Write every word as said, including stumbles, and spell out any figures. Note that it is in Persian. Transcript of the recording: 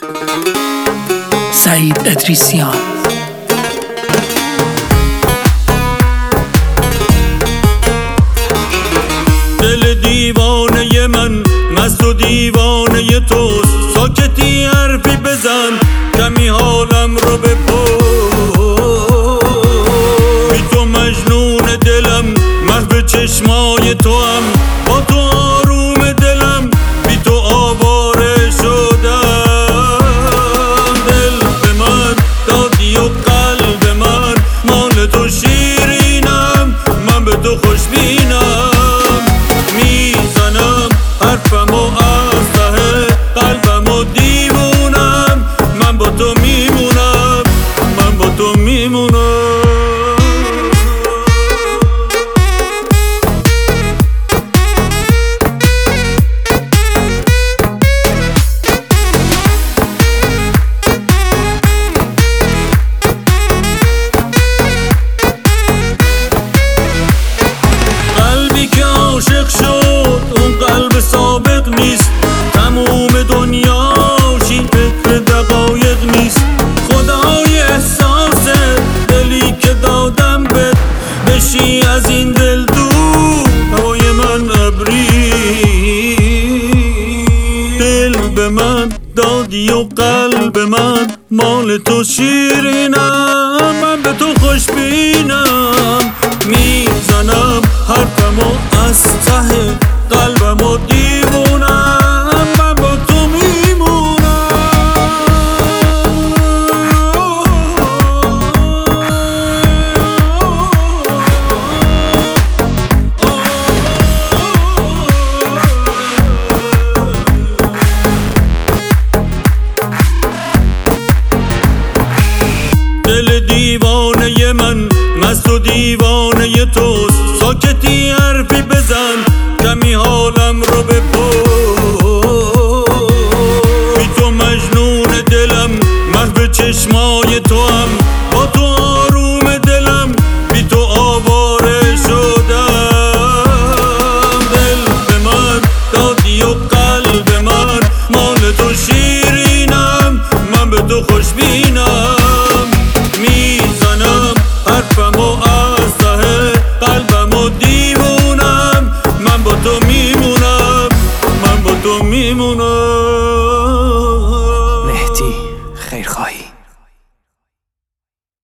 سعید ادریسیان. دل دیوانه من مست و دیوانه توست، ساکتی حرفی بزن کمی حالم رو بپرس. بی تو مجنون دلم، محو چشمای تو هم، با تو آروم دلم، بی تو آواره شدم. دل به من دادی و قلب من مال تو شیرینم، من به تو خوشبینم. میزنم حرفم و از ته قلبم و دیوونم، من با تو میمونم، من با تو میمونم. قلبی که عاشق شد اون قلب سابق نیست، تموم دنیاشی فکر دقایق نیست. خدای احساس دلی که دادم بهت، بشی از این دل دور، هوای من ابری. دل به من دادی و قلب من مال تو شیرینم، من به تو خوشبینم. میزنم حرفم و از ته قلبم و دیوونم، من با تو میمونم. دل دیوانه من مست و دیوانه توست، ساکتی حرفی بزن کمی حالم رو بپرس. بی تو مجنون دلم، محو چشمای تو هم،